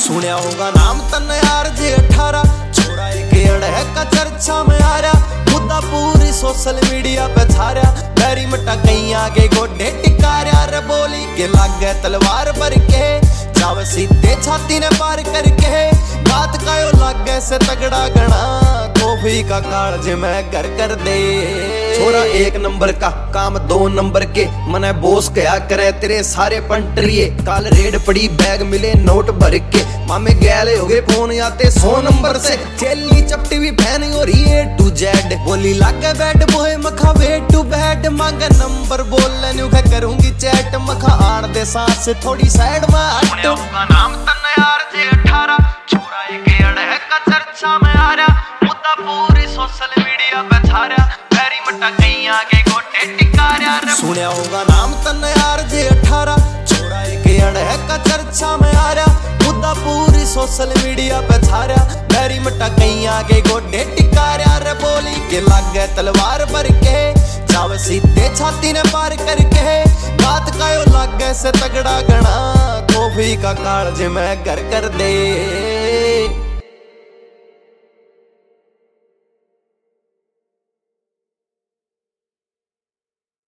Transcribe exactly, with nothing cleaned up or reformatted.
सुनया होगा नाम तन यार जे अठारह छोरा एक अड़ह का चर्चा में आ रहा मुद्दा पूरी सोशल मीडिया पे छाया बैरी मटा कहीं आगे गोडे टिका रहा रे बोली के लाग गए तलवार भर के जावे सीधे छाती ने पार करके बात कायो लाग गए से तगड़ा गणा कॉफी का काल मैं घर कर दे छोरा एक नंबर का काम दो नंबर के मने बोस कया करे तेरे सारे पंटरिए काल रेड पड़ी बैग मिले नोट भर के मामे गैले हो गए फोन आते सौ नंबर से चेली चपटी भी फैन हो रही है टू जेड बोली लागे बैड बोए मखा वे टू बैड मांगे नंबर बोल न्यू करूंगी चैट मखा आड़ दे सांस से थोड़ी साइड में हट नाम तन यार जे अठारह छोरा एक अड़ह का चर्चा में आ रहा मुद्दा पूरी सोशल मीडिया पे छा रहा बैरी मटा कहीं आगे गोटे टिका रहा सुनया होगा नाम तन यार जे अठारह छोरा एक अड़ह का चर्चा में आ रहा मुद्दा पूरी सोशल मीडिया पे छा रहा बैरी मटा कहीं आगे गोटे टिका रहा रे बोली के लाग गए तलवार भर के जावे सीधे छाती ने पार करके बात कायो लाग गए से तगड़ा गणा कॉफी का काल मैं घर कर दे।